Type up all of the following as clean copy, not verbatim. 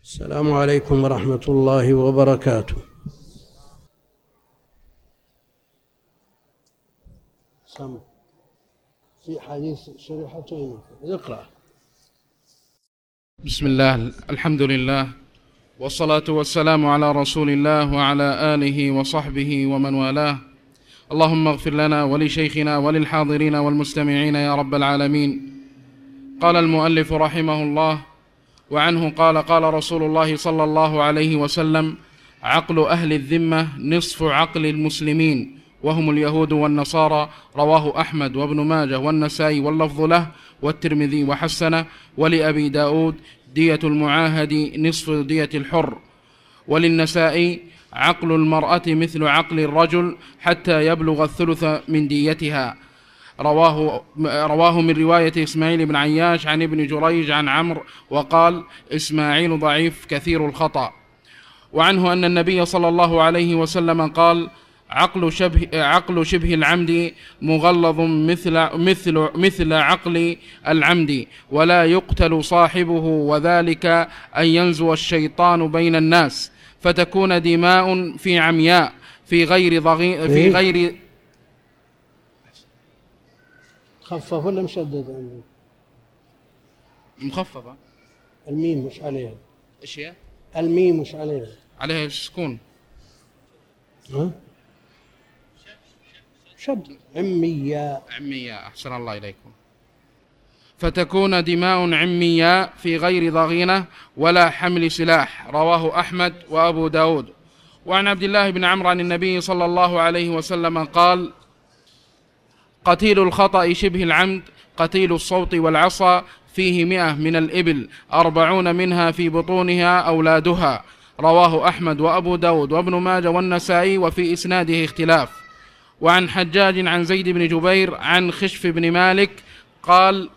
السلام عليكم ورحمة الله وبركاته. سمع في حديث شريحتين اقرأ. بسم الله، الحمد لله، والصلاة والسلام على رسول الله وعلى آله وصحبه ومن والاه. اللهم اغفر لنا ولشيخنا وللحاضرين والمستمعين يا رب العالمين. قال المؤلف رحمه الله: وعنه قال: قال رسول الله صلى الله عليه وسلم: عقل أهل الذمة نصف عقل المسلمين وهم اليهود والنصارى. رواه أحمد وابن ماجه والنسائي واللفظ له والترمذي وحسنه. ولأبي داود: دية المعاهد نصف دية الحر. وللنسائي: عقل المرأة مثل عقل الرجل حتى يبلغ الثلث من ديتها. رواه من رواية إسماعيل بن عياش عن ابن جريج عن عمرو، وقال: إسماعيل ضعيف كثير الخطأ. وعنه أن النبي صلى الله عليه وسلم قال: عقل شبه العمد مغلظ مثل عقل العمد، ولا يقتل صاحبه، وذلك أن ينزو الشيطان بين الناس فتكون دماء في عمياء في غير خفف ولا مشدد؟ مخففة. الميم مش عليها. ايش هي؟ الميم مش عليها. عليها سكون. ها؟ شد. عمياء. أحسن الله إليكم. فتكون دماء عمياء في غير ضغينة ولا حمل سلاح. رواه أحمد وأبو داود. وعن عبد الله بن عمرو عن النبي صلى الله عليه وسلم قال: قتيل الخطأ شبه العمد قتيل الصوت والعصا، فيه 100 من الإبل 40 منها في بطونها أولادها. رواه أحمد وأبو داود وابن ماجه والنسائي، وفي إسناده اختلاف. وعن حجاج عن زيد بن جبير عن خشف بن مالك قال: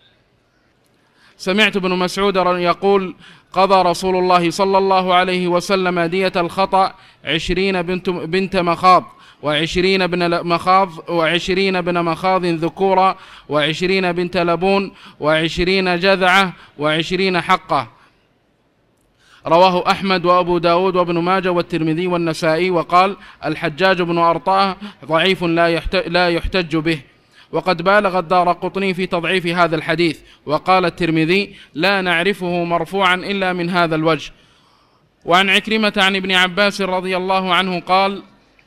سمعت ابن مسعود يقول: قضى رسول الله صلى الله عليه وسلم دية الخطأ 20 بنت مخاض، 20 بن مخاض ذكورا، 20 بنت لبون، 20 جذعة، 20 حقة. رواه أحمد وأبو داود وابن ماجه والترمذي والنسائي. وقال: الحجاج بن أرطاة ضعيف لا يحتج به. وقد بالغ الدارقطني في تضعيف هذا الحديث. وقال الترمذي: لا نعرفه مرفوعا إلا من هذا الوجه. وعن عكرمة عن ابن عباس رضي الله عنه قال: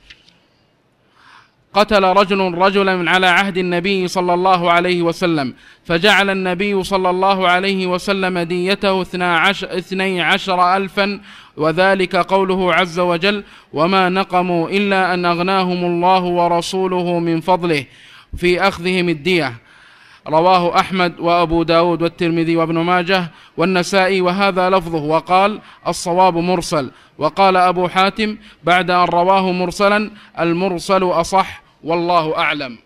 قتل رجل رجلا على عهد النبي صلى الله عليه وسلم، فجعل النبي صلى الله عليه وسلم ديته 12,000، وذلك قوله عز وجل: وما نقموا إلا أن أغناهم الله ورسوله من فضله في أخذهم الدية. رواه أحمد وأبو داود والترمذي وابن ماجه والنسائي، وهذا لفظه. وقال: الصواب مرسل. وقال أبو حاتم بعد أن رواه مرسلا: المرسل أصح، والله أعلم.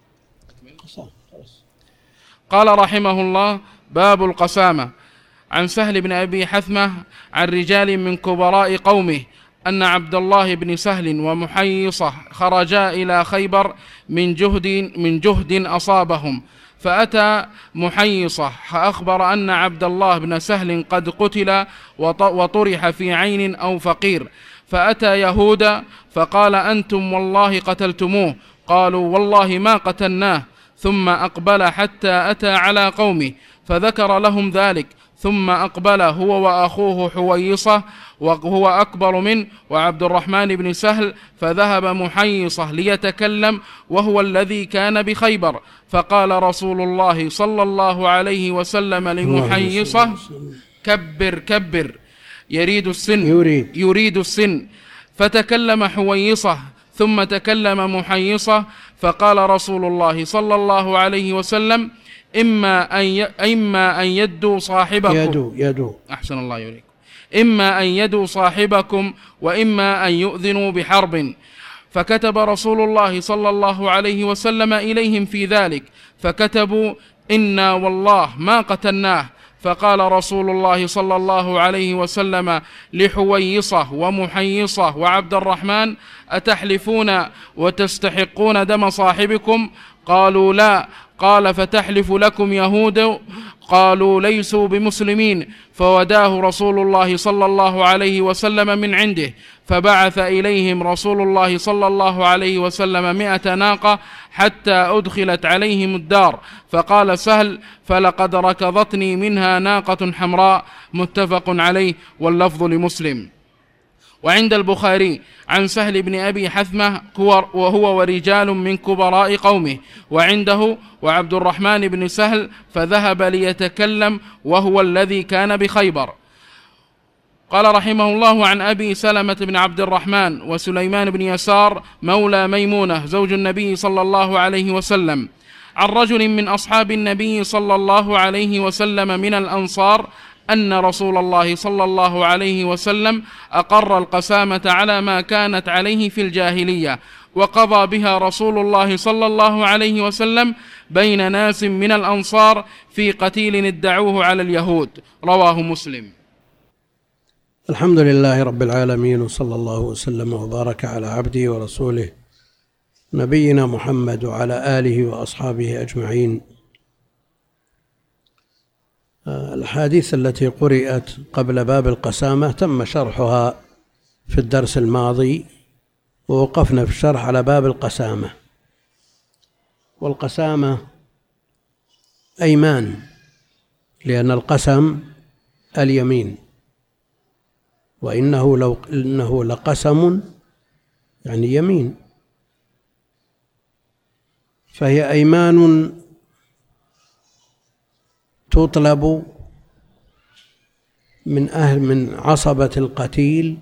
قال رحمه الله: باب القسامة. عن سهل بن أبي حثمة عن رجال من كبراء قومه أن عبد الله بن سهل ومحيصة خرجا إلى خيبر من جهد أصابهم، فأتى محيصة فأخبر أن عبد الله بن سهل قد قتل وطرح في عين أو فقير، فأتى يهودا فقال: أنتم والله قتلتموه. قالوا: والله ما قتلناه. ثم أقبل حتى أتى على قومه فذكر لهم ذلك، ثم أقبل هو وأخوه حويصة وهو أكبر منه وعبد الرحمن بن سهل، فذهب محيصة ليتكلم وهو الذي كان بخيبر، فقال رسول الله صلى الله عليه وسلم لمحيصة: كبر كبر، يريد السن. فتكلم حويصة ثم تكلم محيصة، فقال رسول الله صلى الله عليه وسلم: إما أن يدوا صاحبكم أحسن الله إليكم، إما أن يدوا صاحبكم وإما أن يؤذنوا بحرب. فكتب رسول الله صلى الله عليه وسلم إليهم في ذلك، فكتبوا: إنا والله ما قتلناه. فقال رسول الله صلى الله عليه وسلم لحويصة ومحيصة وعبد الرحمن: أتحلفون وتستحقون دم صاحبكم؟ قالوا: لا. قال: فتحلف لكم يهود؟ قالوا: ليسوا بمسلمين. فوداه رسول الله صلى الله عليه وسلم من عنده، فبعث إليهم رسول الله صلى الله عليه وسلم 100 ناقة حتى أدخلت عليهم الدار. فقال سهل: فلقد ركضتني منها ناقة حمراء. متفق عليه، واللفظ لمسلم. وعند البخاري عن سهل بن أبي حثمة وهو ورجال من كبراء قومه، وعنده وعبد الرحمن بن سهل فذهب ليتكلم وهو الذي كان بخيبر. قال رحمه الله: عن أبي سلمة بن عبد الرحمن وسليمان بن يسار مولى ميمونة زوج النبي صلى الله عليه وسلم عن رجل من أصحاب النبي صلى الله عليه وسلم من الأنصار أن رسول الله صلى الله عليه وسلم أقر القسامة على ما كانت عليه في الجاهلية، وقضى بها رسول الله صلى الله عليه وسلم بين ناس من الأنصار في قتيل ادعوه على اليهود. رواه مسلم. الحمد لله رب العالمين، وصلى الله وسلم وبارك على عبده ورسوله نبينا محمد وعلى آله وأصحابه أجمعين. الأحاديث التي قرأت قبل باب القسامة تم شرحها في الدرس الماضي، ووقفنا في الشرح على باب القسامة. والقسامة أيمان، لأن القسم اليمين، وإنه لقسم يعني يمين، فهي أيمان تطلب من عصبة القتيل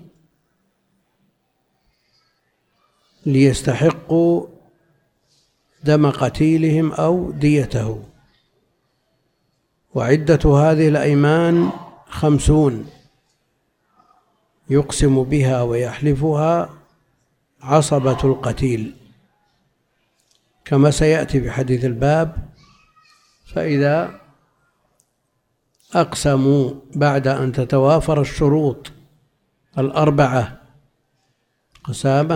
ليستحقوا دم قتيلهم أو ديته. وعدة هذه الأيمان 50 يقسم بها ويحلفها عصبة القتيل، كما سيأتي في حديث الباب. فإذا أقسموا بعد أن تتوافر الشروط 4 قسامة،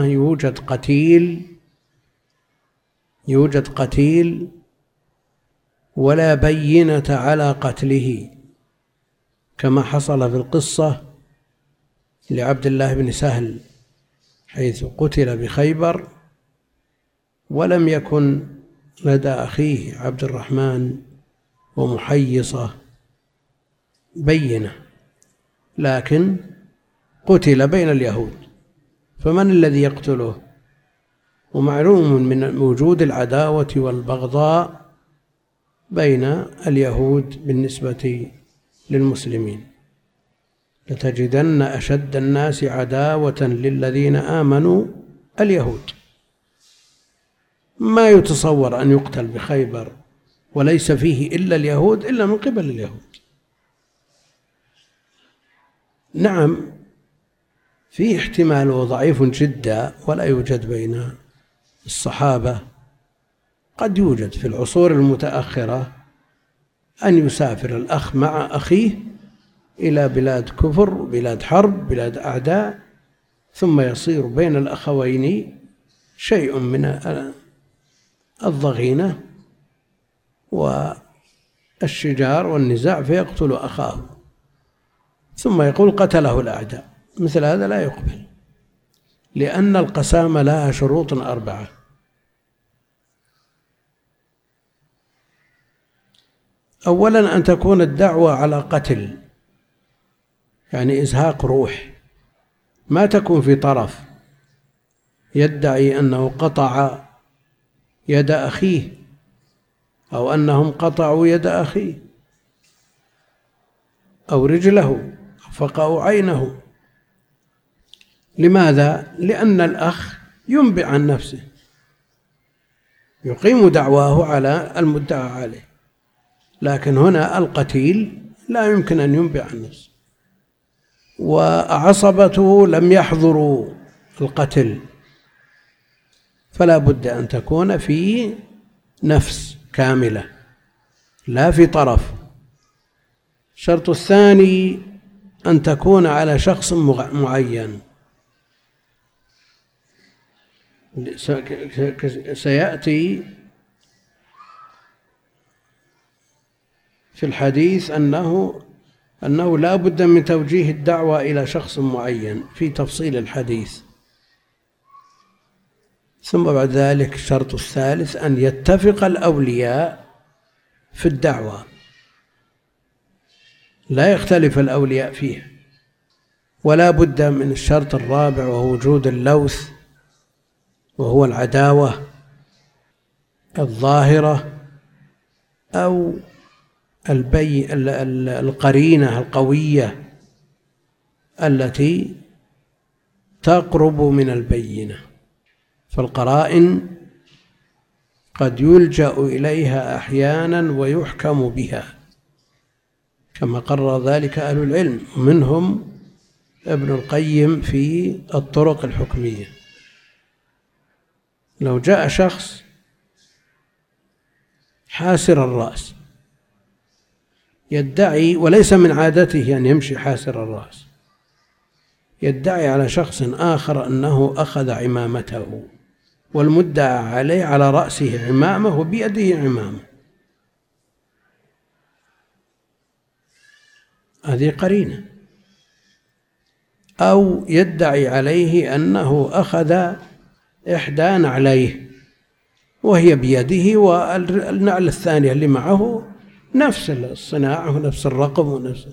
يوجد قتيل ولا بينة على قتله، كما حصل في القصة لعبد الله بن سهل حيث قتل بخيبر ولم يكن لدى أخيه عبد الرحمن ومحيصة بينة، لكن قتل بين اليهود، فمن الذي يقتله؟ ومعلوم من وجود العداوة والبغضاء بين اليهود بالنسبة للمسلمين. لتجدن أشد الناس عداوة للذين آمنوا اليهود. ما يتصور أن يقتل بخيبر وليس فيه إلا اليهود إلا من قبل اليهود. نعم، فيه احتمال وضعيف جدا ولا يوجد بين الصحابة. قد يوجد في العصور المتأخرة أن يسافر الأخ مع أخيه إلى بلاد كفر، بلاد حرب، بلاد أعداء، ثم يصير بين الأخوين شيء من الضغينة والشجار والنزاع فيقتل أخاه، ثم يقول قتله الأعداء. مثل هذا لا يقبل، لأن القسامة لها شروط 4. أولا أن تكون الدعوة على قتل، يعني إزهاق روح، ما تكون في طرف يدعي أنه قطع يد أخيه أو أنهم قطعوا يد أخيه أو رجله أو فقعوا عينه. لماذا؟ لأن الأخ ينبئ عن نفسه، يقيم دعواه على المدعى عليه، لكن هنا القتيل لا يمكن أن ينبئ عن نفسه، وعصبته لم يحضروا القتل، فلا بد أن تكون في نفس كاملة لا في طرف. الشرط الثاني أن تكون على شخص معين، سيأتي في الحديث أنه لا بد من توجيه الدعوة إلى شخص معين في تفصيل الحديث. ثم بعد ذلك الشرط الثالث أن يتفق الأولياء في الدعوة، لا يختلف الأولياء فيه. ولا بد من الشرط الرابع وهو وجود اللوث، وهو العداوة الظاهرة أو القرينة القوية التي تقرب من البينة. فالقرائن قد يلجأ إليها أحيانا ويحكم بها كما قرر ذلك أهل العلم، ومنهم ابن القيم في الطرق الحكمية. لو جاء شخص حاسر الرأس يدعي، وليس من عادته أن يمشي حاسر الرأس، يدعي على شخص آخر أنه أخذ عمامته، والمدعى عليه على رأسه عمامة وبيده عمامة، هذه قرينة. أو يدعي عليه أنه أخذ إحدى نعليه وهي بيده، والنعل الثانية اللي معه نفس الصناعة ونفس الرقم ونفس،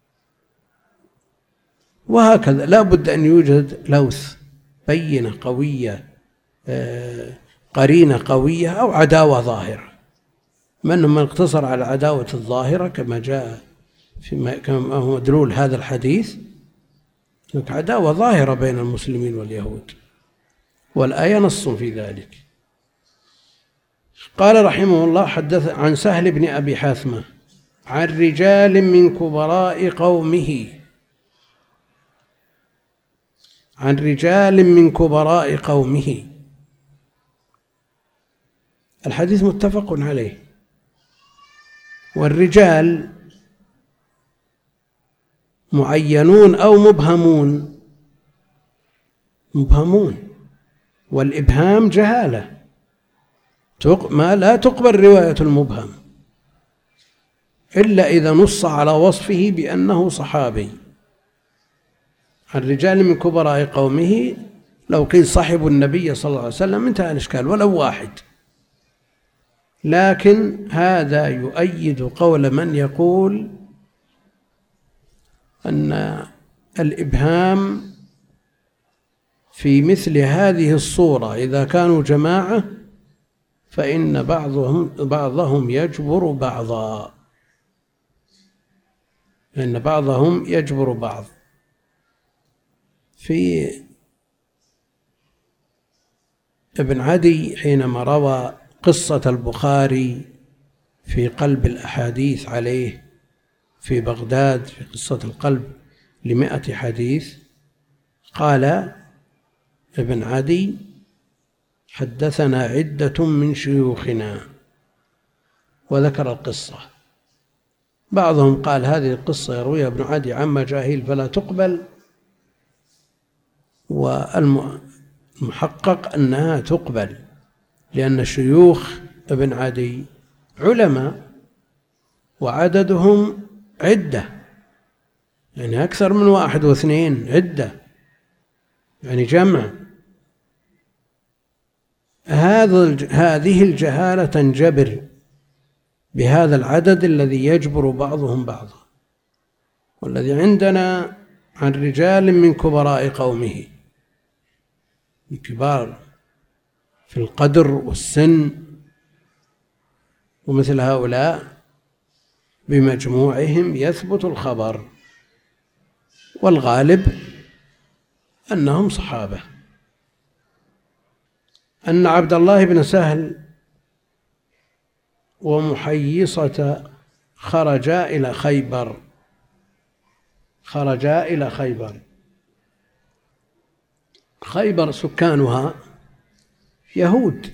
وهكذا. لا بد أن يوجد لوث، بينة قوية، قرينة قوية، أو عداوة ظاهرة. من اقتصر على العداوة الظاهرة كما جاء كما هو مدلول هذا الحديث، عداوة ظاهرة بين المسلمين واليهود، والآية نص في ذلك. قال رحمه الله: حدث عن سهل بن أبي حاثمة عن رجال من كبراء قومه، عن رجال من كبراء قومه. الحديث متفق عليه. والرجال معينون أو مبهمون؟ مبهمون، والإبهام جهالة، ما لا تقبل رواية المبهم إلا إذا نص على وصفه بأنه صحابي. الرجال من كبراء قومه لو قيل صاحب النبي صلى الله عليه وسلم انتهى الإشكال ولو واحد. لكن هذا يؤيد قول من يقول أن الإبهام في مثل هذه الصورة إذا كانوا جماعة فإن بعضهم يجبر بعضا، لأن بعضهم يجبر بعض. في ابن عدي حينما روى قصة البخاري في قلب الأحاديث عليه في بغداد، في قصة القلب ل100 حديث، قال ابن عدي: حدثنا عدة من شيوخنا، وذكر القصة. بعضهم قال هذه القصة يرويها ابن عدي عن مجاهيل فلا تقبل، والمحقق أنها تقبل، لأن شيوخ ابن عدي علماء وعددهم عدة، يعني أكثر من 1 و2، عدة يعني جمع. هذه الجهالة تنجبر بهذا العدد الذي يجبر بعضهم بعضا. والذي عندنا عن رجال من كبراء قومه، كبار في القدر والسن، ومثل هؤلاء بمجموعهم يثبت الخبر، والغالب أنهم صحابة. أن عبد الله بن سهل ومحيصة خرجا إلى خيبر. خيبر سكانها يهود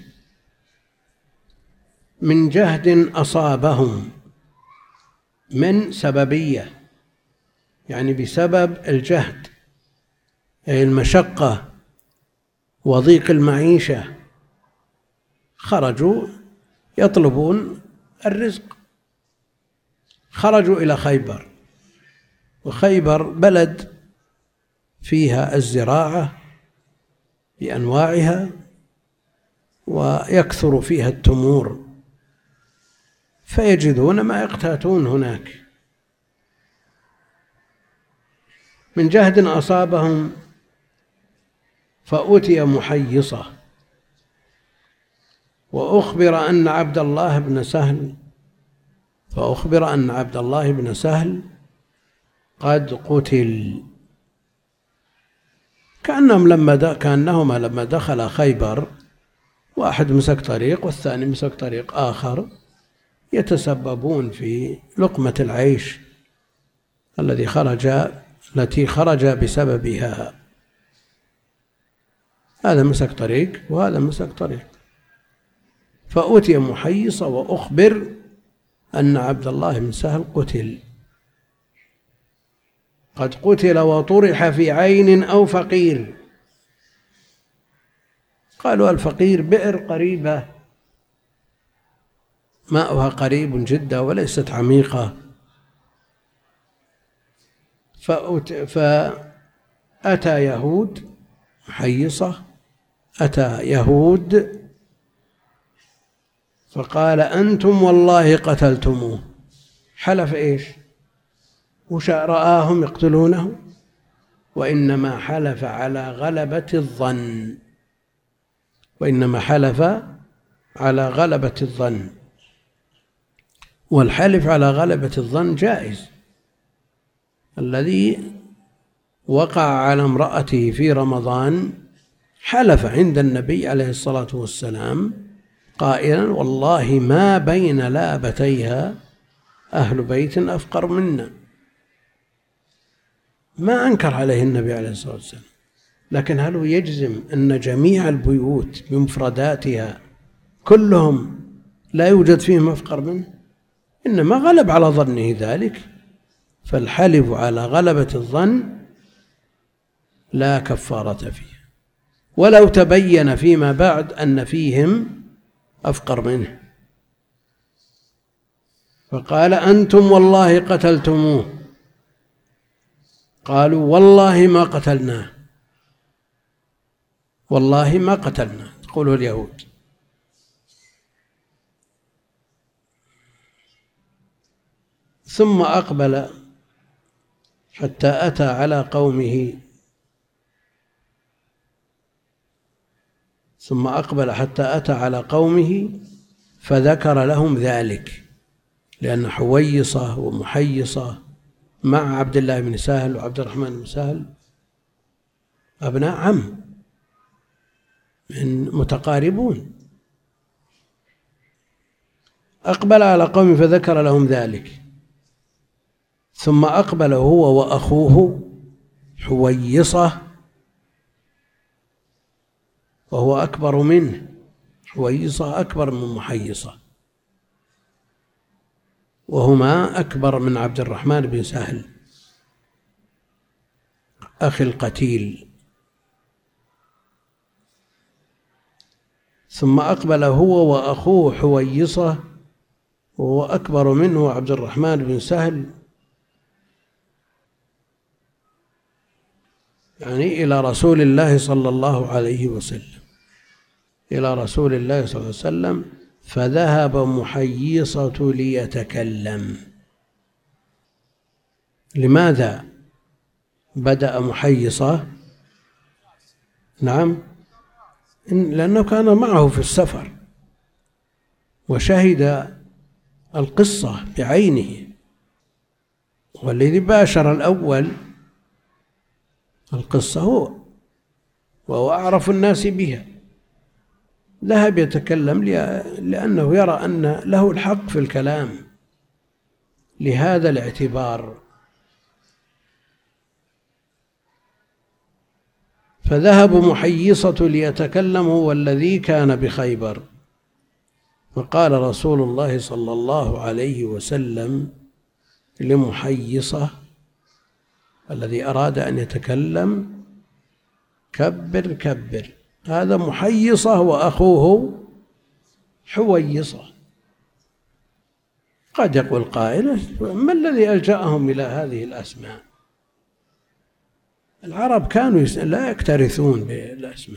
من جهد أصابهم من سببية، يعني بسبب الجهد أي المشقة وضيق المعيشة، خرجوا يطلبون الرزق. خرجوا إلى خيبر، وخيبر بلد فيها الزراعة بأنواعها ويكثر فيها التمور، فيجدون ما يقتاتون هناك. من جهد أصابهم فأتي محيصة، فأخبر أن عبد الله بن سهل قد قتل. كأنهما لما دخل خيبر، واحد مسك طريق والثاني مسك طريق آخر، يتسببون في لقمة العيش التي خرج بسببها. هذا مسك طريق وهذا مسك طريق. فأتي محيصة وأخبر أن عبد الله بن سهل قتل، قد قتل وطرح في عين أو فقير. قالوا الفقير بئر قريبة ماؤها قريب جدا وليست عميقة. فأتى يهود محيصة، أتى يهود فقال أنتم والله قتلتموه. حلف إيش؟ وش رآهم يقتلونه؟ وإنما حلف على غلبة الظن، والحلف على غلبة الظن جائز. الذي وقع على امرأته في رمضان حلف عند النبي عليه الصلاة والسلام قائلا والله ما بين لابتيها أهل بيت أفقر منا. ما أنكر عليه النبي عليه الصلاة والسلام، لكن هل هو يجزم أن جميع البيوت بمفرداتها كلهم لا يوجد فيهم أفقر منه؟ إنما غلب على ظنه ذلك. فالحلف على غلبة الظن لا كفارة فيه، ولو تبين فيما بعد أن فيهم أفقر منه. فقال أنتم والله قتلتموه. قالوا والله ما قتلناه، والله ما قتلناه، تقوله اليهود. ثم أقبل حتى أتى على قومه فذكر لهم ذلك، لأن حويصة ومحيصة مع عبد الله بن سهل وعبد الرحمن بن سهل أبناء عم من متقاربون. أقبل على قومه فذكر لهم ذلك، ثم أقبل هو وأخوه حويصة وهو أكبر منه. حويصة أكبر من محيصة، وهما أكبر من عبد الرحمن بن سهل أخي القتيل. ثم أقبل هو وأخوه حويصة وهو أكبر منه عبد الرحمن بن سهل، يعني إلى رسول الله صلى الله عليه وسلم، فذهب محيصة ليتكلم. لماذا بدأ محيصة؟ نعم، لأنه كان معه في السفر وشهد القصة بعينه، والذي باشر الأول القصة هو، وهو أعرف الناس بها. ذهب يتكلم لأنه يرى أن له الحق في الكلام، لهذا الاعتبار. فذهب محيصة ليتكلم والذي كان بخيبر، فقال رسول الله صلى الله عليه وسلم لمحيصة الذي أراد أن يتكلم كبر كبر. هذا محيصة وأخوه حويصة. قد يقول قائل: ما الذي ألجأهم إلى هذه الأسماء؟ العرب كانوا لا يكترثون بالأسماء،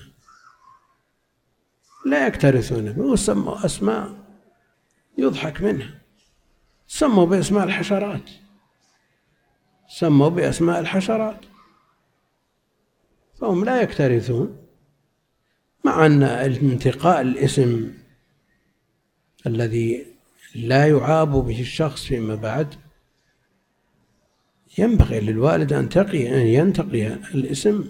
لا يكترثون به، وسموا أسماء يضحك منها. سموا بأسماء الحشرات، سموا بأسماء الحشرات، فهم لا يكترثون. مع أن انتقاء الاسم الذي لا يعاب به الشخص فيما بعد ينبغي للوالد أن ينتقي الاسم،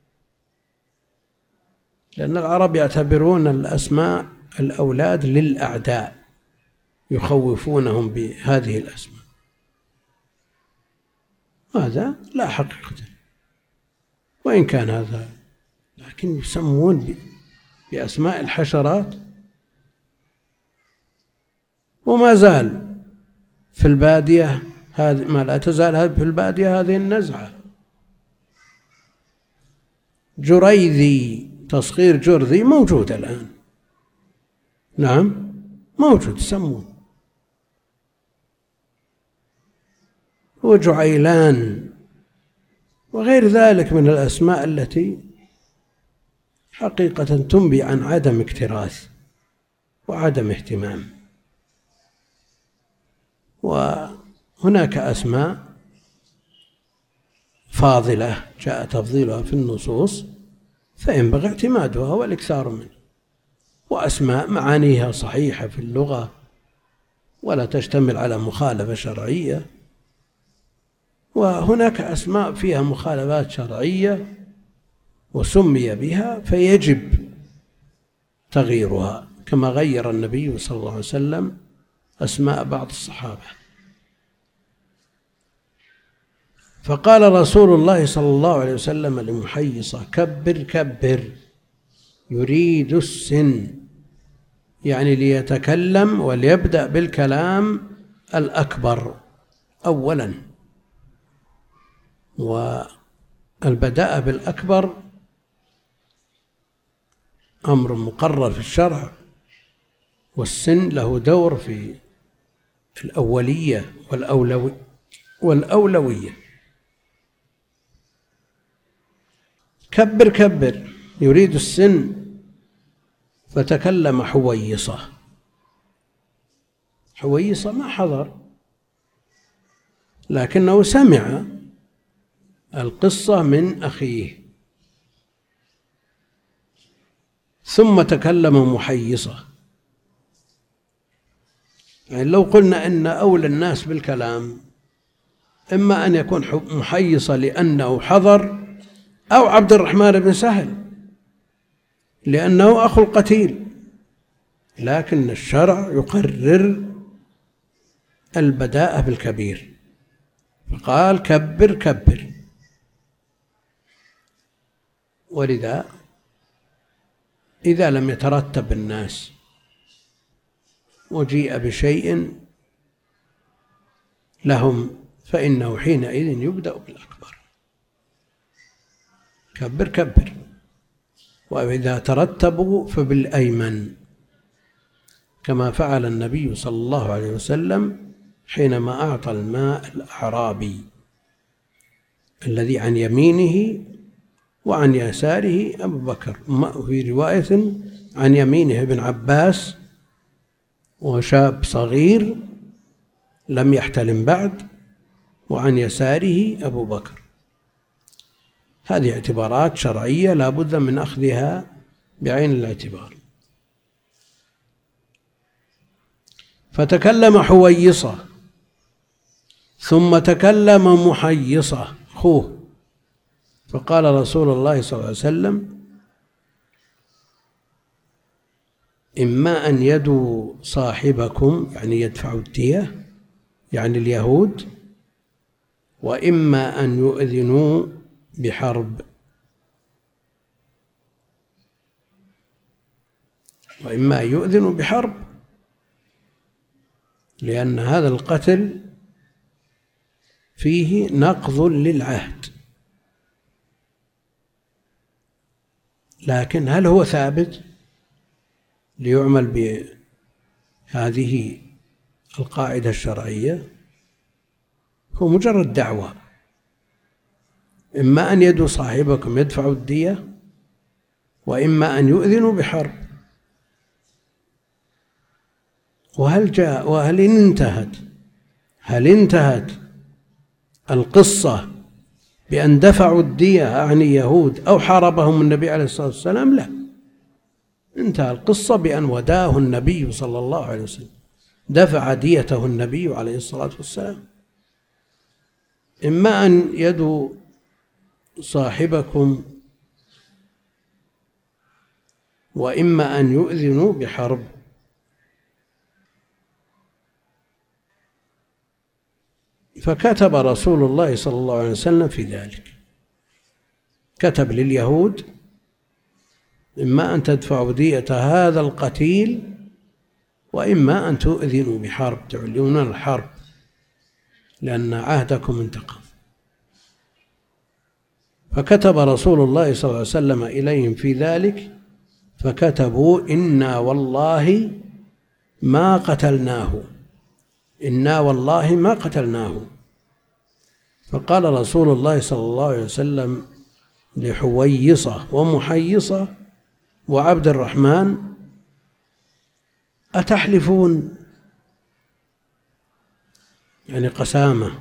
لأن العرب يعتبرون الأسماء الأولاد للأعداء، يخوفونهم بهذه الأسماء. هذا لا حقيقة، وإن كان هذا، لكن يسمون بأسماء الحشرات. وما زال في البادية هذه، ما لا تزال في البادية هذه النزعة. جريذي، تصغير جرذي، موجود الآن، نعم موجود، يسمون. وجعيلان وغير ذلك من الأسماء التي حقيقة تنبي عن عدم اكتراث وعدم اهتمام. وهناك أسماء فاضلة جاء تفضيلها في النصوص فينبغي اعتمادها والإكثار منها، وأسماء معانيها صحيحة في اللغة ولا تشتمل على مخالفة شرعية، وهناك أسماء فيها مخالفات شرعية وسمي بها فيجب تغييرها، كما غير النبي صلى الله عليه وسلم أسماء بعض الصحابة. فقال رسول الله صلى الله عليه وسلم لمحيصة: كبر كبر، يريد السن، يعني ليتكلم وليبدأ بالكلام الأكبر أولا. والبداء بالأكبر أمر مقرر في الشرع، والسن له دور في الأولية والأولوية. كبر كبر يريد السن، فتكلم حويصة. حويصة ما حضر، لكنه سمع القصة من أخيه، ثم تكلم محيصة. يعني لو قلنا إن أولى الناس بالكلام إما أن يكون محيصة لأنه حضر، أو عبد الرحمن بن سهل لأنه أخو القتيل، لكن الشرع يقرر البداءة بالكبير، فقال: كبر كبر. ولذا إذا لم يترتب الناس وجيء بشيء لهم فإنه حينئذ يبدأ بالأكبر، كبر كبر. وإذا ترتبوا فبالأيمن، كما فعل النبي صلى الله عليه وسلم حينما أعطى الماء الأعرابي الذي عن يمينه وعن يساره أبو بكر، في رواية عن يمينه ابن عباس وشاب صغير لم يحتلم بعد، وعن يساره أبو بكر. هذه اعتبارات شرعية لا بد من أخذها بعين الاعتبار. فتكلم حويصة، ثم تكلم محيصة أخوه، فقال رسول الله صلى الله عليه وسلم: إما أن يدوا صاحبكم، يعني يدفعوا الدية، يعني اليهود، وإما أن يؤذنوا بحرب، وإما يؤذنوا بحرب، لأن هذا القتل فيه نقض للعهد. لكن هل هو ثابت ليعمل بهذه القاعدة الشرعية هو مجرد دعوة، إما أن يدعو صاحبكم يدفع الدية، وإما أن يؤذنوا بحرب. وهل انتهت القصة بأن دفعوا الدية عن يهود أو حاربهم النبي عليه الصلاة والسلام؟ لا، انتهى القصة بأن وداه النبي صلى الله عليه وسلم، دفع ديته النبي عليه الصلاة والسلام. إما أن يدعو صاحبكم وإما أن يؤذنوا بحرب. فكتب رسول الله صلى الله عليه وسلم في ذلك، كتب لليهود: إما أن تدفعوا دية هذا القتيل وإما أن تؤذنوا بحرب، تعلنون الحرب لأن عهدكم انتقض. فكتب رسول الله صلى الله عليه وسلم إليهم في ذلك، فكتبوا: إنا والله ما قتلناه، إنا والله ما قتلناه. فقال رسول الله صلى الله عليه وسلم لحويصة ومحيصة وعبد الرحمن: أتحلفون؟ يعني قسامة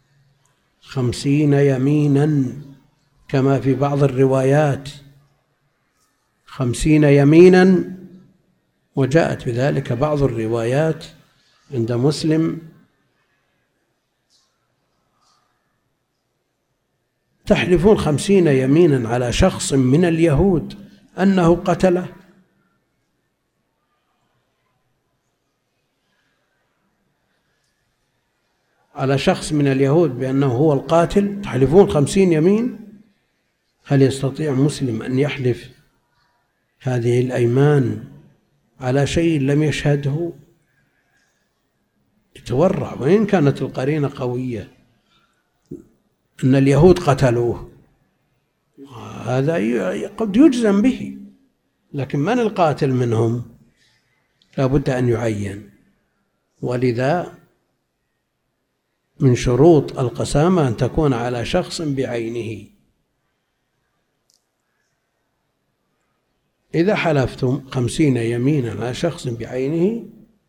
50 يمينا كما في بعض الروايات 50 يمينا، وجاءت بذلك بعض الروايات عند مسلم: تحلفون 50 يمينا على شخص من اليهود أنه قتله؟ على شخص من اليهود بأنه هو القاتل تحلفون 50 يمين؟ هل يستطيع مسلم أن يحلف هذه الأيمان على شيء لم يشهده؟ يتورع، وإن كانت القرينة قوية أن اليهود قتلوه، هذا قد يجزم به، لكن من القاتل منهم لا بد أن يعين. ولذا من شروط القسامة أن تكون على شخص بعينه. إذا حلفتم 50 يمينا على شخص بعينه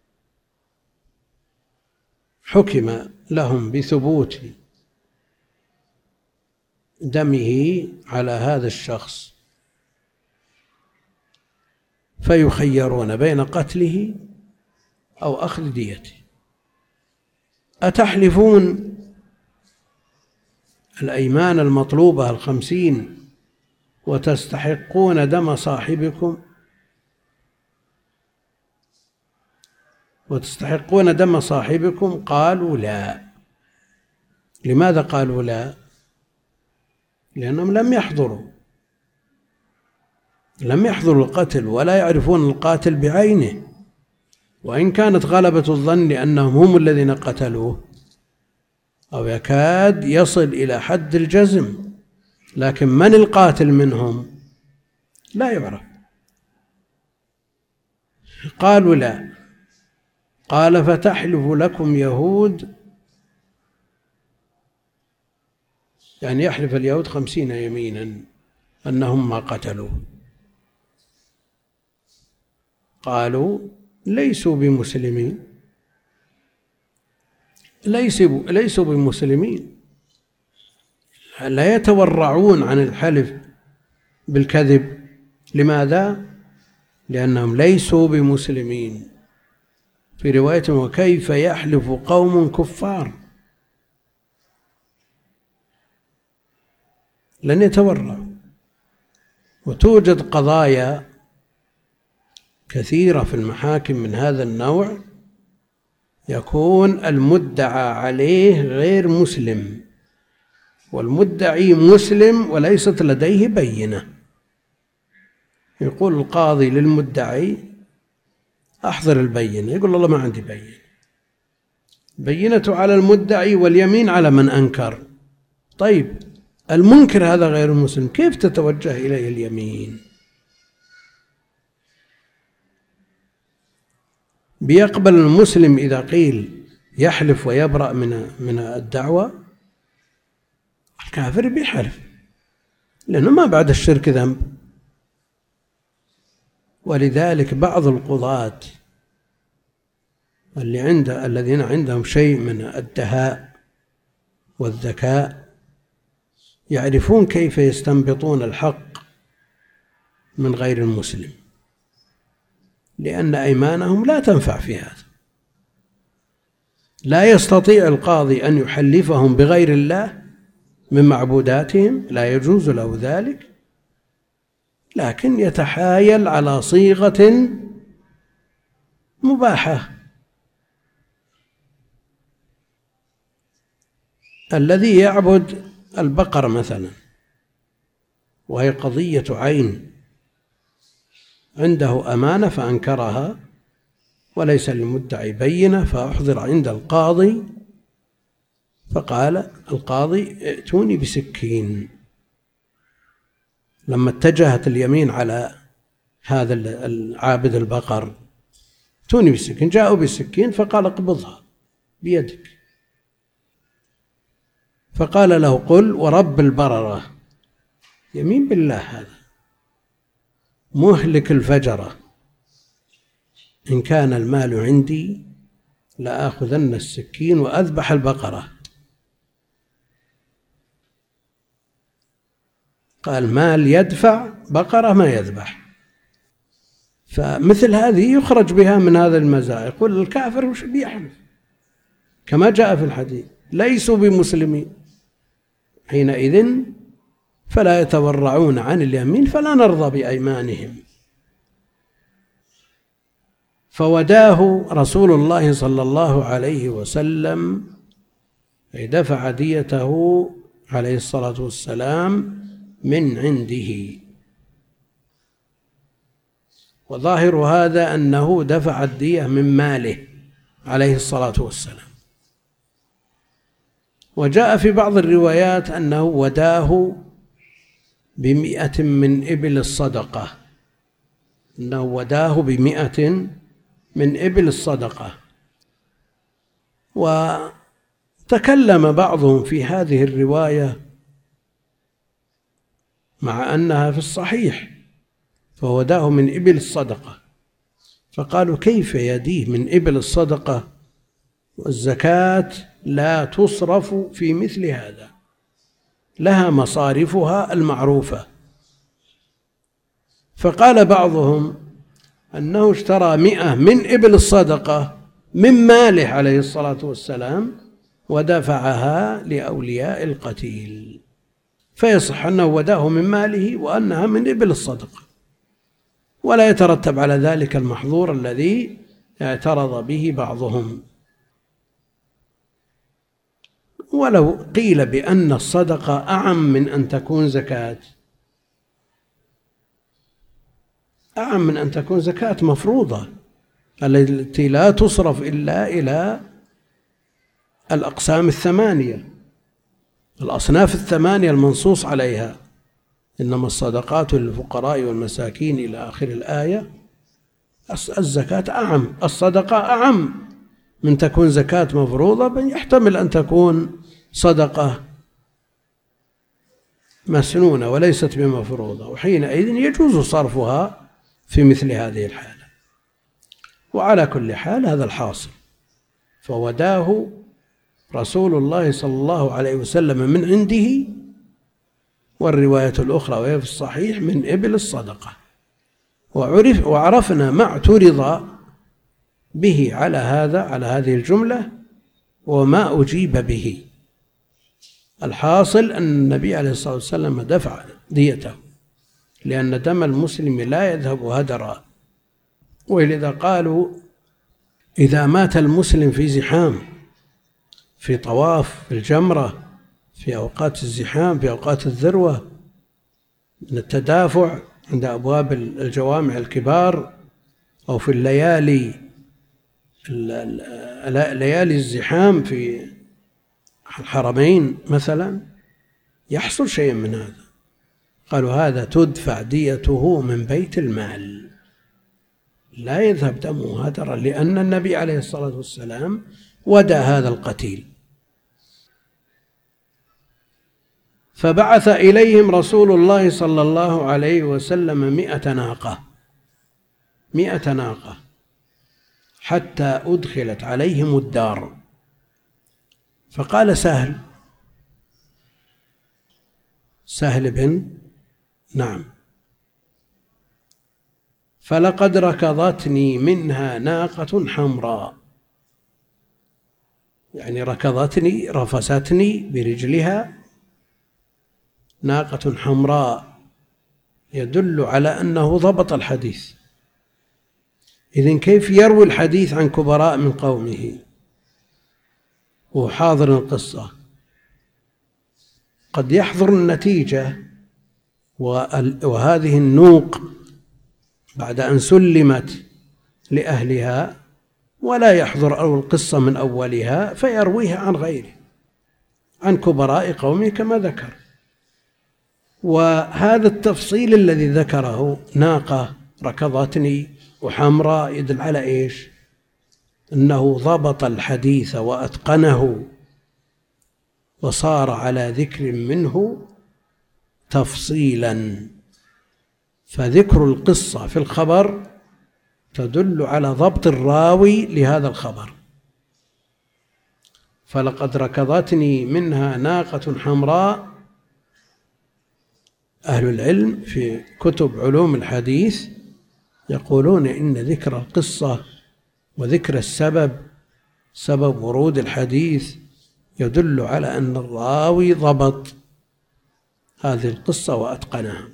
حكم لهم بثبوت دمه على هذا الشخص، فيخيرون بين قتله أو أخذ ديته. أتحلفون الأيمان المطلوبة 50 وتستحقون دم صاحبكم قالوا لا. لماذا قالوا لا؟ لأنهم لم يحضروا القتل ولا يعرفون القاتل بعينه، وإن كانت غلبة الظن أنهم هم الذين قتلوه أو يكاد يصل إلى حد الجزم، لكن من القاتل منهم لا يعرف. قالوا لا. قال: فتحلف لكم يهود، يعني يحلف اليهود 50 يمينا أنهم ما قتلوه. قالوا: ليسوا بمسلمين، ليسوا بمسلمين، لا يتورعون عن الحلف بالكذب. لماذا؟ لأنهم ليسوا بمسلمين. في رواية: وكيف يحلف قوم كفار؟ لن يتورعوا. وتوجد قضايا كثيرة في المحاكم من هذا النوع يكون المدعى عليه غير مسلم والمدعي مسلم وليست لديه بينة. يقول القاضي للمدعي: أحضر البينة. يقول: الله ما عندي بينة. بينة على المدعي واليمين على من أنكر. طيب المنكر هذا غير مسلم، كيف تتوجه إليه اليمين؟ بيقبل المسلم إذا قيل يحلف ويبرأ من الدعوة؟ الكافر بيحلف، لأنه ما بعد الشرك ذنب. ولذلك بعض القضاة الذين عندهم شيء من الدهاء والذكاء يعرفون كيف يستنبطون الحق من غير المسلم، لأن أيمانهم لا تنفع في هذا. لا يستطيع القاضي أن يحلفهم بغير الله من معبوداتهم، لا يجوز له ذلك، لكن يتحايل على صيغة مباحة. الذي يعبد البقر مثلا وهي قضية عين، عنده أمانة فأنكرها وليس للمدعي بينة، فأحضر عند القاضي، فقال القاضي ائتوني بسكين. لما اتجهت اليمين على هذا العابد البقر ائتوني بسكين، جاءوا بسكين فقال اقبضها بيدك، فقال له قل ورب البررة، يمين بالله هذا مهلك الفجرة، إن كان المال عندي لآخذن السكين وأذبح البقرة. قال مال يدفع، بقرة ما يذبح. فمثل هذه يخرج بها من هذا المزاع. يقول الكافر وش بيحلف، كما جاء في الحديث ليسوا بمسلمين، حينئذ فلا يتورعون عن اليمين، فلا نرضى بأيمانهم. فوداه رسول الله صلى الله عليه وسلم، دفع ديته عليه الصلاة والسلام من عنده. وظاهر هذا أنه دفع الدية من ماله عليه الصلاة والسلام. وجاء في بعض الروايات أنه وداه ب100 من إبل الصدقة، أنه وداه ب100 من إبل الصدقة. وتكلم بعضهم في هذه الرواية مع أنها في الصحيح، فوداه من إبل الصدقة، فقالوا كيف يديه من إبل الصدقة والزكاة لا تصرف في مثل هذا، لها مصارفها المعروفة. فقال بعضهم أنه اشترى 100 من إبل الصدقة من ماله عليه الصلاة والسلام ودفعها لأولياء القتيل، فيصح أنه وداه من ماله وأنها من إبل الصدقة، ولا يترتب على ذلك المحظور الذي اعترض به بعضهم. ولو قيل بأن الصدقة أعم من أن تكون زكاة، أعم من أن تكون زكاة مفروضة التي لا تصرف إلا إلى الأقسام الثمانية، الأصناف الثمانية المنصوص عليها، إنما الصدقات للفقراء والمساكين إلى آخر الآية. الزكاة أعم، الصدقة أعم من تكون زكاة مفروضة، بل يحتمل أن تكون صدقة مسنونة وليست بمفروضة، وحينئذ يجوز صرفها في مثل هذه الحالة. وعلى كل حال هذا الحاصل. فوداه رسول الله صلى الله عليه وسلم من عنده، والرواية الأخرى وهي في الصحيح من إبل الصدقة. وعرفنا ما اعترض به على هذه الجملة وما أجيب به. الحاصل أن النبي عليه الصلاة والسلام دفع ديته، لأن دم المسلم لا يذهب هدرا. ولذا قالوا إذا مات المسلم في زحام، في طواف، في الجمرة، في أوقات الزحام، في أوقات الذروة، من التدافع عند أبواب الجوامع الكبار، أو في ليالي الزحام في الحرمين مثلا، يحصل شيء من هذا. قالوا هذا تدفع ديته من بيت المال، لا يذهب دمه هدرا، لأن النبي عليه الصلاة والسلام ودى هذا القتيل. فبعث إليهم رسول الله صلى الله عليه وسلم 100 ناقة حتى أدخلت عليهم الدار. فقال سهل بن نعم: فلقد ركضتني منها ناقة حمراء، يعني ركضتني، رفستني برجلها ناقة حمراء، يدل على أنه ضبط الحديث. إذن كيف يروي الحديث عن كبراء من قومه وحاضر القصة؟ قد يحضر النتيجة وهذه النوق بعد أن سلمت لأهلها، ولا يحضر القصة من أولها فيرويها عن غيره، عن كبراء قومه كما ذكر. وهذا التفصيل الذي ذكره ناقة ركضتني وحمراء يدل على إيش؟ أنه ضبط الحديث وأتقنه وصار على ذكر منه تفصيلا. فذكر القصة في الخبر تدل على ضبط الراوي لهذا الخبر. فلقد ركضتني منها ناقة حمراء، أهل العلم في كتب علوم الحديث يقولون إن ذكر القصة وذكر سبب ورود الحديث يدل على أن الراوي ضبط هذه القصة وأتقنها.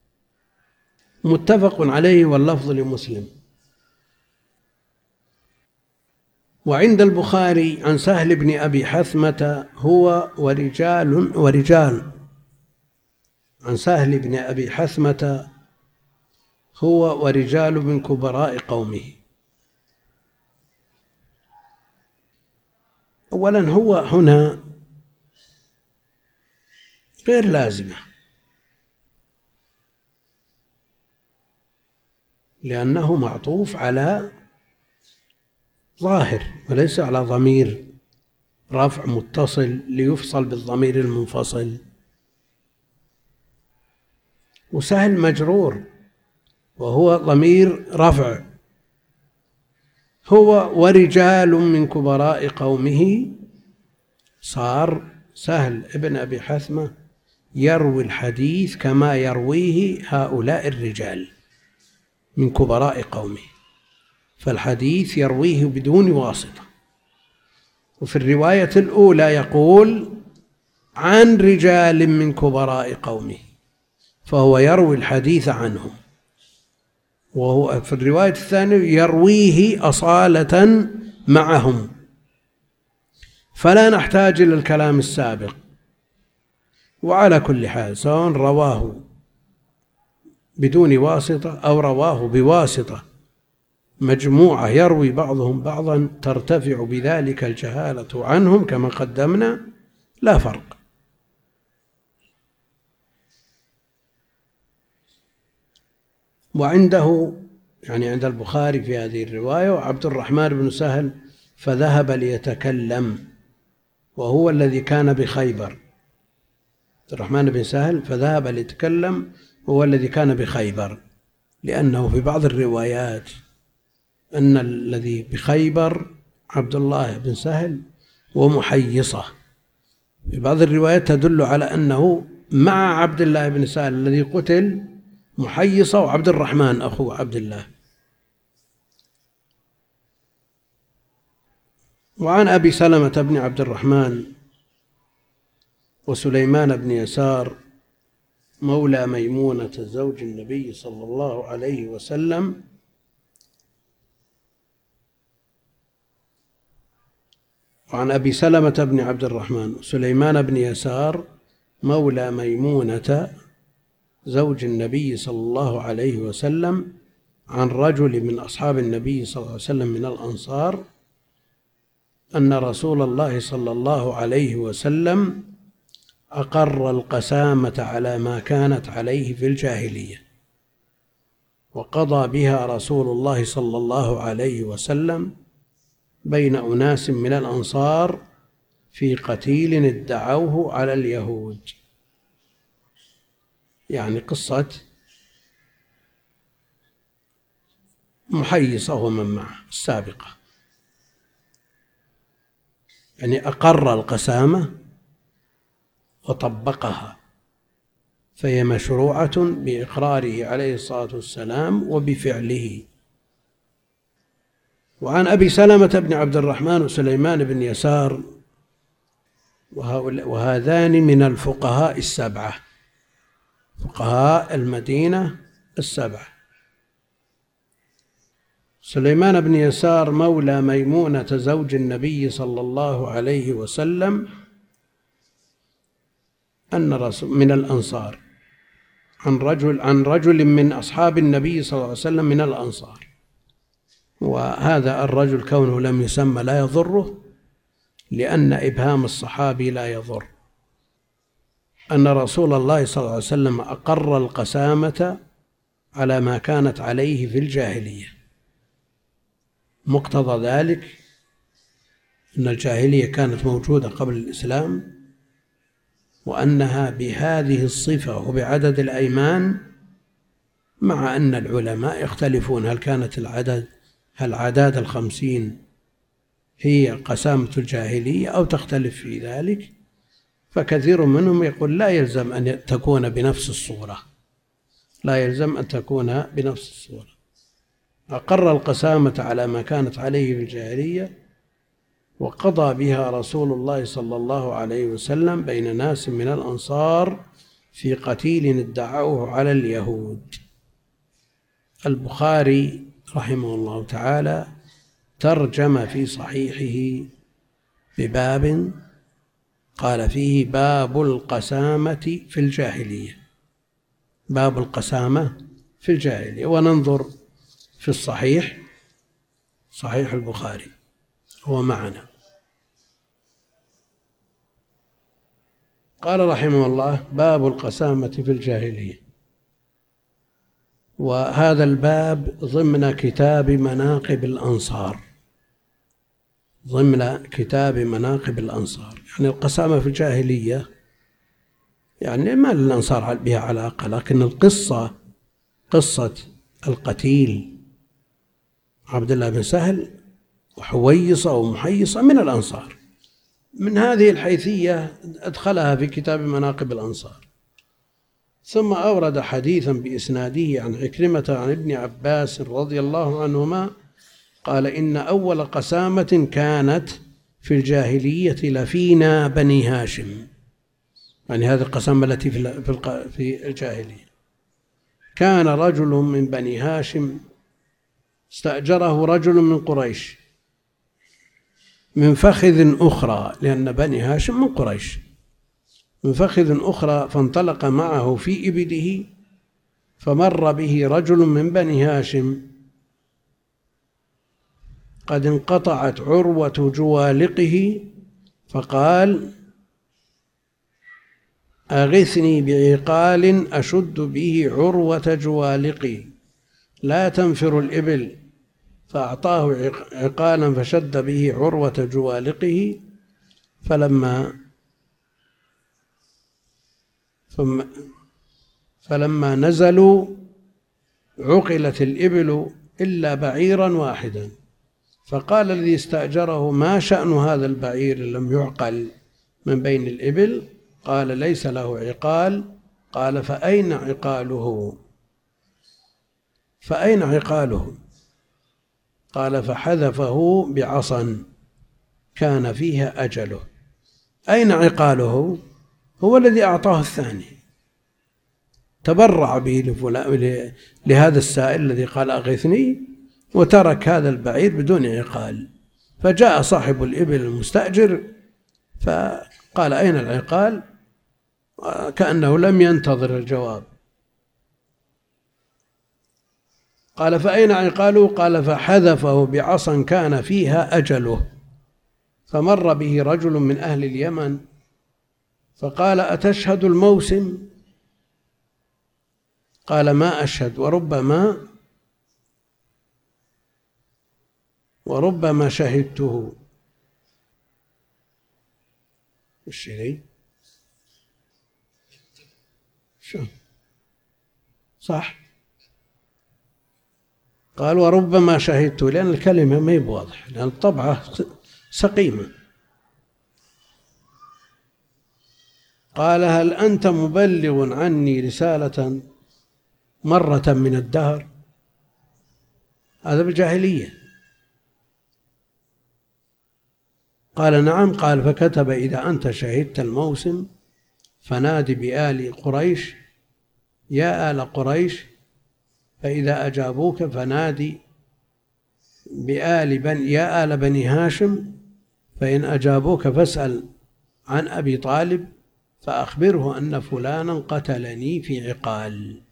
متفق عليه واللفظ لمسلم. وعند البخاري عن سهل بن أبي حثمة هو ورجال عن سهل بن أبي حثمة هو ورجال من كبراء قومه. أولا هو هنا غير لازمة، لأنه معطوف على ظاهر وليس على ضمير رفع متصل ليفصل بالضمير المنفصل. وسهل مجرور وهو ضمير رفع. هو ورجال من كبراء قومه، صار سهل ابن أبي حثمة يروي الحديث كما يرويه هؤلاء الرجال من كبراء قومه، فالحديث يرويه بدون واسطة. وفي الرواية الأولى يقول عن رجال من كبراء قومه، فهو يروي الحديث عنهم. وهو في الرواية الثانية يرويه أصالة معهم، فلا نحتاج إلى الكلام السابق. وعلى كل حال سواء رواه بدون واسطة أو رواه بواسطة، مجموعة يروي بعضهم بعضا ترتفع بذلك الجهالة عنهم كما قدمنا، لا فرق. وعنده يعني عند البخاري في هذه الرواية وعبد الرحمن بن سهل فذهب ليتكلم، وهو الذي كان بخيبر. عبد الرحمن بن سهل فذهب ليتكلم وهو الذي كان بخيبر، لأنه في بعض الروايات أن الذي بخيبر عبد الله بن سهل ومحيصة، في بعض الروايات تدل على أنه مع عبد الله بن سهل الذي قتل محيصة وعبد الرحمن أخو عبد الله. وعن أبي سلمة بن عبد الرحمن وسليمان بن يسار مولى ميمونة زوج النبي صلى الله عليه وسلم وعن أبي سلمة بن عبد الرحمن وسليمان بن يسار مولى ميمونة زوج النبي صلى الله عليه وسلم عن رجل من أصحاب النبي صلى الله عليه وسلم من الأنصار أن رسول الله صلى الله عليه وسلم أقر القسامة على ما كانت عليه في الجاهلية. وقضى بها رسول الله صلى الله عليه وسلم بين أناس من الأنصار في قتيل ادعوه على اليهود، يعني قصة محيصة ومن معه السابقة، يعني أقر القسامة وطبقها، فهي مشروعة بإقراره عليه الصلاة والسلام وبفعله. وعن أبي سلمة بن عبد الرحمن وسليمان بن يسار، وهذان من الفقهاء السبعة، فقهاء المدينة السبعة. سليمان بن يسار مولى ميمونة زوج النبي صلى الله عليه وسلم من الأنصار، عن رجل من أصحاب النبي صلى الله عليه وسلم من الأنصار، وهذا الرجل كونه لم يسمى لا يضره، لأن إبهام الصحابي لا يضر. أن رسول الله صلى الله عليه وسلم أقر القسامة على ما كانت عليه في الجاهلية. مقتضى ذلك أن الجاهلية كانت موجودة قبل الإسلام، وأنها بهذه الصفة وبعدد الأيمان، مع أن العلماء يختلفون هل عداد 50 هي قسامة الجاهلية أو تختلف في ذلك، فكثير منهم يقول لا يلزم أن تكون بنفس الصورة، لا يلزم أن تكون بنفس الصورة. أقر القسامة على ما كانت عليه في الجاهلية، وقضى بها رسول الله صلى الله عليه وسلم بين ناس من الأنصار في قتيل ادعوه على اليهود. البخاري رحمه الله تعالى ترجم في صحيحه بباب قال فيه باب القسامة في الجاهلية، باب القسامة في الجاهلية. وننظر في الصحيح، صحيح البخاري هو معنا. قال رحمه الله باب القسامة في الجاهلية، وهذا الباب ضمن كتاب مناقب الأنصار، ضمن كتاب مناقب الأنصار. يعني القسامة في الجاهلية يعني ما للأنصار بها علاقة، لكن القصة قصة القتيل عبد الله بن سهل وحويصة ومحيصة من الأنصار، من هذه الحيثية أدخلها في كتاب مناقب الأنصار. ثم أورد حديثا بإسناده عن عكرمة عن ابن عباس رضي الله عنهما قال إن أول قسامة كانت في الجاهلية لفينا بني هاشم، يعني هذه القسامة التي في الجاهلية. كان رجل من بني هاشم استأجره رجل من قريش من فخذ أخرى، لأن بني هاشم من قريش، من فخذ أخرى، فانطلق معه في إبله، فمر به رجل من بني هاشم قد انقطعت عروة جوالقه، فقال أغثني بعقال أشد به عروة جوالقي لا تنفر الإبل، فأعطاه عقالا فشد به عروة جوالقه، فلما نزلوا عقلت الإبل إلا بعيرا واحدا، فقال الذي استأجره ما شأن هذا البعير لم يعقل من بين الإبل؟ قال ليس له عقال. قال فأين عقاله؟ فأين عقاله؟ قال فحذفه بعصا كان فيها أجله. أين عقاله؟ هو الذي أعطاه الثاني، تبرع به لهذا السائل الذي قال أغثني، وترك هذا البعير بدون عقال. فجاء صاحب الإبل المستأجر فقال أين العقال؟ كأنه لم ينتظر الجواب. قال فأين عقاله؟ قال فحذفه بعصا كان فيها أجله. فمر به رجل من أهل اليمن فقال أتشهد الموسم؟ قال ما أشهد، وربما وربما شهدته. وش لي شو صح؟ قال وربما شهدته، لأن الكلمة ما هي بواضحة، لأن الطبعة سقيمة. قال هل أنت مبلغ عني رسالة مرة من الدهر؟ هذا بالجاهلية. قال نعم. قال فكتب إذا أنت شهدت الموسم فنادي بآل قريش يا آل قريش، فإذا أجابوك فنادي يا آل بني هاشم، فإن أجابوك فاسأل عن أبي طالب فأخبره أن فلانا قتلني في عقال.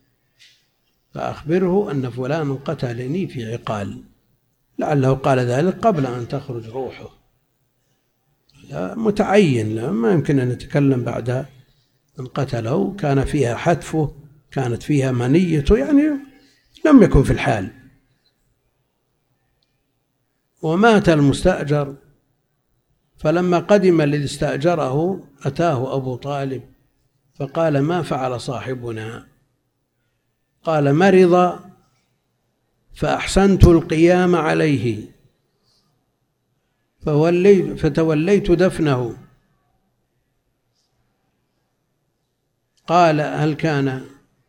لعله قال ذلك قبل أن تخرج روحه، لا متعين، لا ما يمكن أن نتكلم بعد أن قتله، كان فيها حتفه، كانت فيها منيته، يعني لم يكن في الحال. ومات المستأجر، فلما قدم الذي استأجره أتاه أبو طالب فقال ما فعل صاحبنا؟ قال مرض فأحسنت القيام عليه فتوليت دفنه. قال هل كان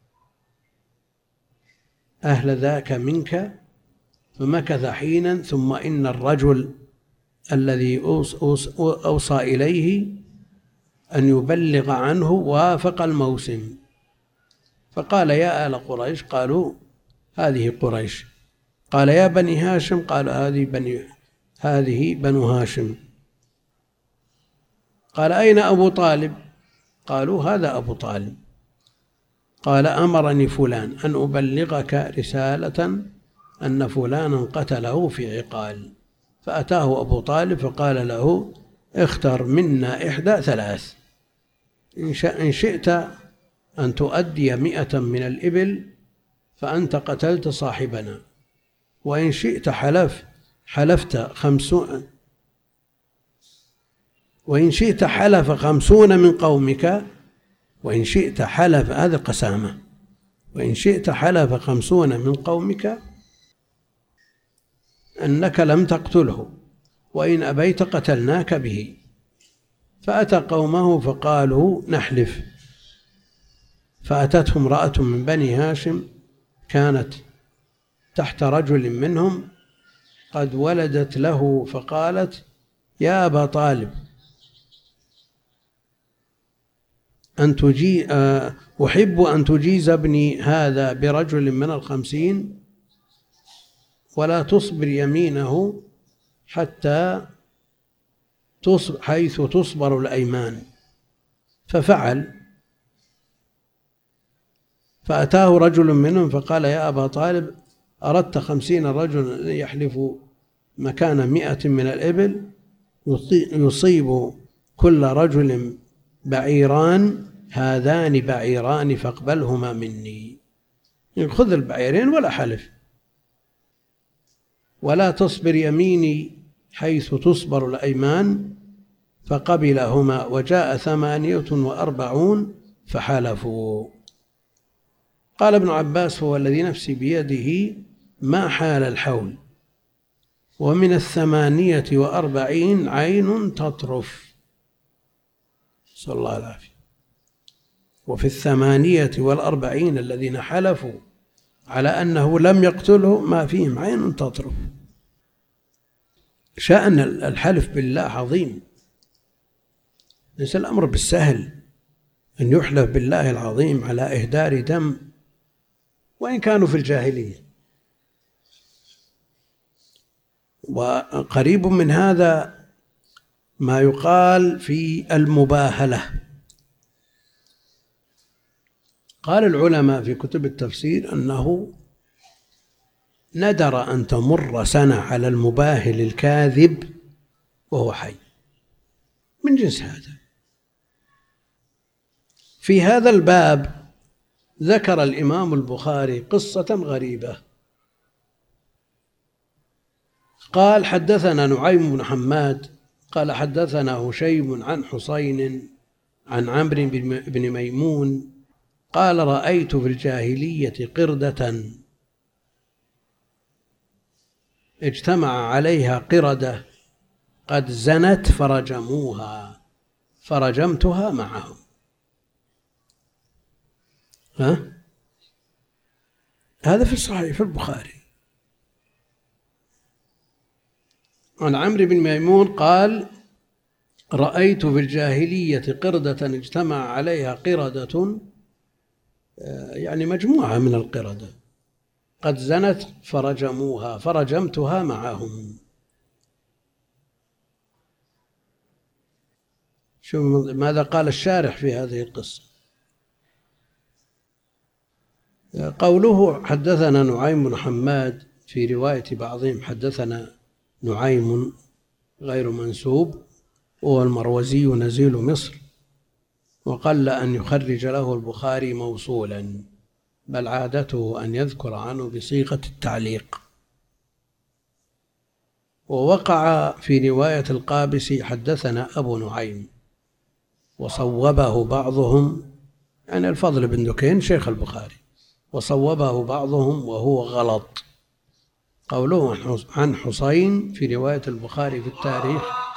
أهل ذاك منك؟ فمكث حينا، ثم إن الرجل الذي أوصى إليه أن يبلغ عنه وافق الموسم، فقال يا آل قريش، قالوا هذه قريش. قال يا بني هاشم، قال هذه بنو هاشم. قال أين أبو طالب؟ قالوا هذا أبو طالب. قال أمرني فلان أن أبلغك رسالة أن فلانا قتله في عقال. فأتاه أبو طالب فقال له اختر منا إحدى ثلاث، إن شئت أن تؤدي 100 من الإبل فأنت قتلت صاحبنا، وإن شئت حلف 50 من قومك، وإن شئت حلف، هذا قسامة، وإن شئت حلف 50 من قومك أنك لم تقتله، وإن أبيت قتلناك به. فأتى قومه فقالوا نحلف. فأتته امرأة من بني هاشم كانت تحت رجل منهم قد ولدت له، فقالت يا أبا طالب أحب أن تجيز ابني هذا برجل من 50 ولا تصبر يمينه حتى حيث تصبر الأيمان. ففعل. فأتاه رجل منهم فقال يا أبا طالب أردت 50 رجلا يحلف مكان 100 من الإبل، يصيب كل رجل بعيران، هذان بعيران فاقبلهما مني. خذ البعيرين ولا حلف، ولا تصبر يميني حيث تصبر الأيمان. فقبلهما، وجاء 48 فحلفوا. قال ابن عباس هو الذي نفسي بيده ما حال الحول، ومن 48 عين تطرف، صلى الله العافية. وفي 48 الذين حلفوا على أنه لم يقتله ما فيهم عين تطرف. شأن الحلف بالله عظيم، ليس الأمر بالسهل أن يحلف بالله العظيم على إهدار دم، وإن كانوا في الجاهلية. وقريب من هذا ما يقال في المباهلة. قال العلماء في كتب التفسير أنه ندر أن تمر سنة على المباهل الكاذب وهو حي، من جنس هذا. في هذا الباب ذكر الإمام البخاري قصة غريبة. قال حدثنا نعيم بن حماد قال حدثنا هشيم عن حسين عن عمرو بن ميمون قال رأيت في الجاهلية قردة اجتمع عليها قردة قد زنت فرجموها فرجمتها معهم. هذا في الصحيح في البخاري عن عمرو بن ميمون قال رأيت في الجاهلية قردة اجتمع عليها قردة يعني مجموعة من القردة قد زنت فرجموها فرجمتها معهم. شوف ماذا قال الشارح في هذه القصة. قوله حدثنا نعيم بن حماد في رواية بعضهم حدثنا نعيم غير منسوب وهو المروزي نزيل مصر وقل أن يخرج له البخاري موصولا بل عادته أن يذكر عنه بصيغة التعليق. ووقع في رواية القابسي حدثنا أبو نعيم وصوبه بعضهم يعني الفضل بن دكين شيخ البخاري وصوبه بعضهم وهو غلط. قوله عن حسين في رواية البخاري في التاريخ